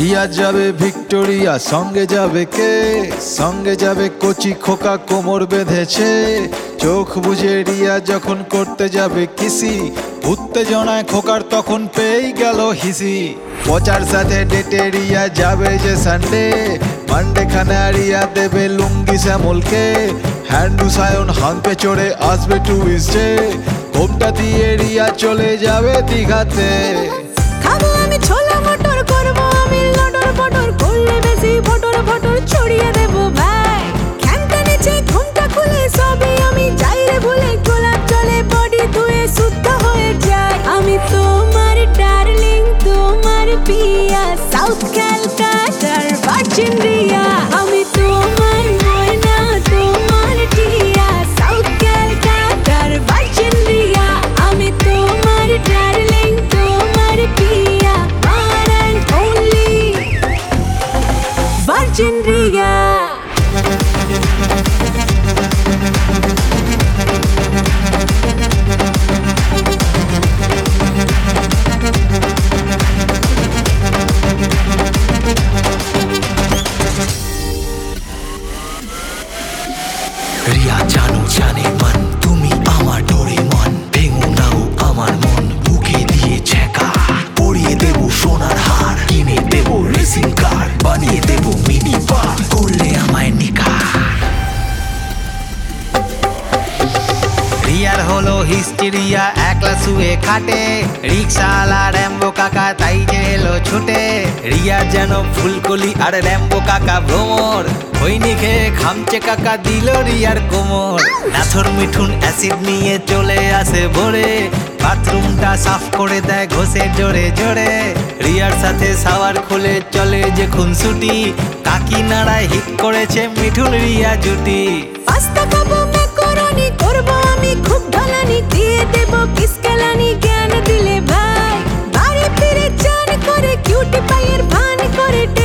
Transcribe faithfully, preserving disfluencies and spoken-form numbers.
রিয়া যাবে ভিক্টোরিয়া, সঙ্গে যাবে কে? সঙ্গে যাবে কচি খোকা, কোমর বেঁধেছে। চোখ বুঝে রিয়া যখন করতে যাবে কিসি, উত্তেজনায় খোকার তখন পেয়ে গেল হিসি। পচার সাথে ডেটে রিয়া যাবে যে সানডে, মানডে খানা রিয়া দেবে লুঙ্গি শ্যামলকে। হ্যান্ডু সায়ন হাম্পে চড়ে আসবে টুইস্টে, ঘোমটা দিয়ে রিয়া চলে যাবে দীঘাতে। খাবো আমি ছোলা মটর, করবো আমি লটর পটর, করলে বেশি ফটর ফটর ছড়িয়ে দেবো ভাই। খ্যাংটা নিচে ঘুমটা খুলে সবই আমি যাই রে ভুলে, গোলাপ জলে বডি ধুয়ে শুদ্ধ হয়ে যায়। আমি তোমার ডার্লিং, তোমার পিয়া, সাউথ ক্যালকাটার ভার্জিন রিয়া। আমি তোমার ময়না, তোমার টিয়া, সাউথ ক্যালকাটার ভার্জিন রিয়া। আমি তোমার ডার্লিং, তোমার পিয়া, one and only virgin Riya. Riya জানো জানে মন, তুমি আমার ডোরে মন। ভেঙো নাও আমার মন, বুকে দিয়ে ছেঁকা। পরিয়ে দেবো সোনার হার, কিনে দেবো রেসিং কার, বানিয়ে দেবো মিনি বার, করলে আমায় নিকা। রিয়ার হলো হিস্টেরিয়া, একলা শুয়ে খাটে। রিক্সাওয়ালা র্যাম্বো কাকা তাই যে এলো ছুটে। রিয়া যেন ফুলকলি আর র্যাম্বো কাকা ভ্রমর, খৈনি খেয়ে খামচে কাকা দিল রিয়ার কোমর। নাথর মিঠুন অ্যাসিড নিয়ে চলে আসে ভোরে, বাথরুমটা সাফ করে দেয় ঘষে জোরে জোরে। রিয়ার সাথে সাওয়ার খুলে চলে যে খুনসুটি, কাকি নাড়ায় হিট করেছে মিঠুন রিয়া জুটি। পাস্তা খাবো ম্যাকারনি, করবো আমি খুব ঢলানি, দিয়ে দেবো কিসকেলানি জ্ঞান দিলে ভাই। বাড়ি ফিরে চান করে কিউটি পায়ের ভান করে